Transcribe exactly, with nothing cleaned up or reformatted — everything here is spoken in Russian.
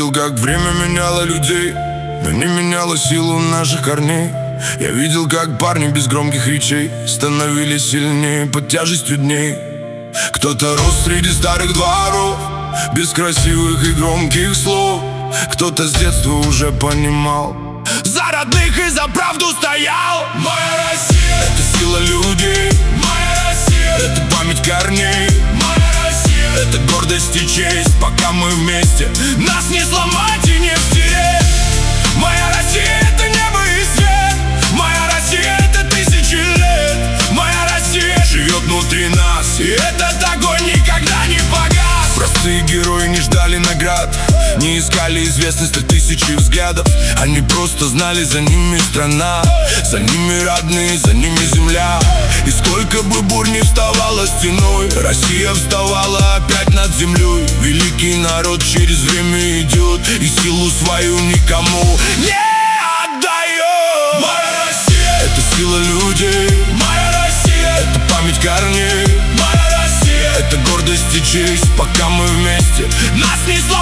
видел, как время меняло людей, но не меняло силу наших корней. Я видел, как парни без громких речей становились сильнее под тяжестью дней. Кто-то рос среди старых дворов, без красивых и громких слов. Кто-то с детства уже понимал, за родных и за правду стоял. Моя Россия — это сила людей. Моя Россия — это память корней. Моя Россия — это гордость и честь. Пока мы вместе, нас не сломать и не стереть. Моя Россия — это небо и свет. Моя Россия — это тысячи лет. Моя Россия живет внутри нас, и этот огонь никогда не погас. Простые герои не ждали наград, не искали известности тысячи взглядов. Они просто знали, за ними страна, за ними родные, за ними земля. И сколько бы бурь не вставала стеной, Россия вставала опять над землей. Великий народ через время идет и силу свою никому не отдает. Моя Россия — это сила людей. Моя Россия — это память корней. Моя Россия — это гордость и честь. Пока мы вместе, нас не сломать.